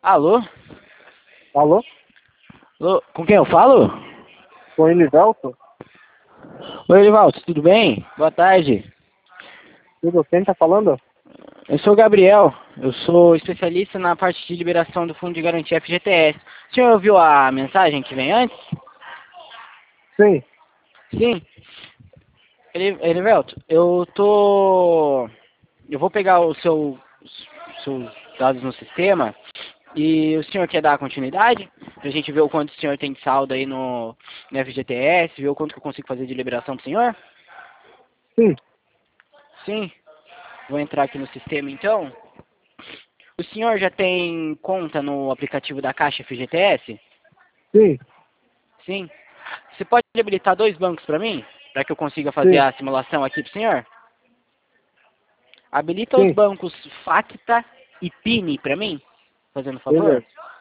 Alô? Alô? Alô? Com quem eu falo? Com ele, Velto? Oi, Elivaldo, tudo bem? Boa tarde. Tudo? Quem tá falando? Eu sou o Gabriel. Eu sou especialista na parte de liberação do Fundo de Garantia FGTS. O senhor ouviu a mensagem que vem antes? Sim. Sim. Elivelto, eu vou pegar seus dados no sistema e o senhor quer dar continuidade? Pra gente ver o quanto o senhor tem de saldo aí no FGTS, ver o quanto que eu consigo fazer de liberação pro senhor? Sim. Sim. Vou entrar aqui no sistema então. O senhor já tem conta no aplicativo da Caixa FGTS? Sim. Sim. Você pode habilitar dois bancos para mim? Para que eu consiga fazer Sim. a simulação aqui pro senhor? Habilita os Sim. bancos Facta e Pini para mim, fazendo favor. Beleza.